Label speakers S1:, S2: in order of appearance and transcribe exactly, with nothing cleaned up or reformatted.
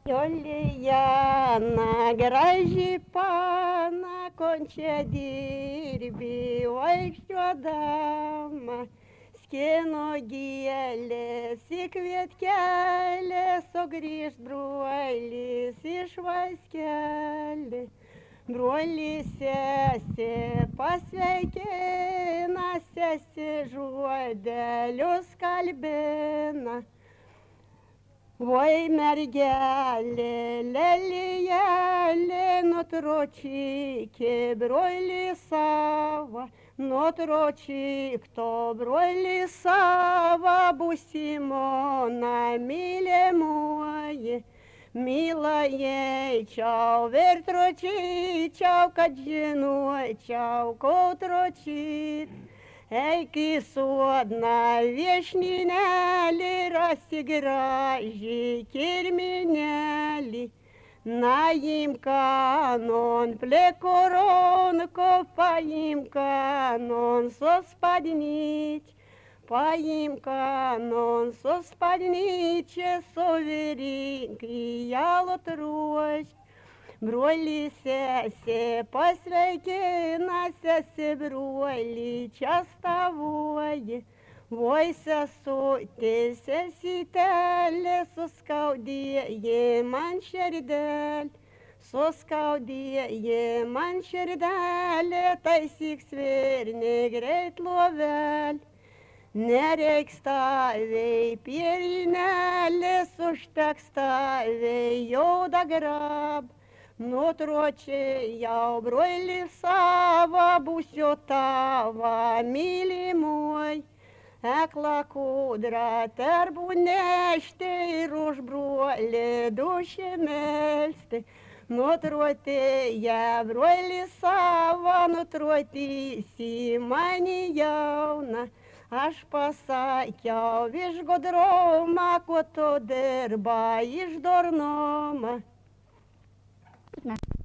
S1: Julijana, graži pana, kon čia dirbi, vaikščiodama, skino gėlės į kvietkelės, o grįž brolis iš vaiskelį. Brolis sesė pasveikina, sesė žodelius kalbina. Voi mergelė, lelijėlė, nutročykė brolį savo, nutročyk to brolį savo, būsimona mylimuoji. Mylajėčiau, vertročyčiau, kad žinočiau, ko tročyt. Eik į sodną viešninelį, rasi gražiai kirminelį. Naim kanon plekoronko, paim kanon sospаднить. Paim kanon sospадниче, соверink į jalo truošt. Broli sesė pasveikina, sesė broli čia stavoji. Voi sesutė, sesytelė, suskaudėji man širdelį. Suskaudėji man širdelį, taisyk svirnį greit lovelį. Nereiks tavei pierinėlis, užteks tavei juodą grab. Nutročėjau brolį savo, būsiu tavo mylimoj. Ekla kūdra terbų nešti ir už brolį dušį melsti. Nutrotėję brolį savo, nutrotysi mani jauna. Aš pasakiau iš godroma, kuo to dirba iš dornoma.
S2: Na.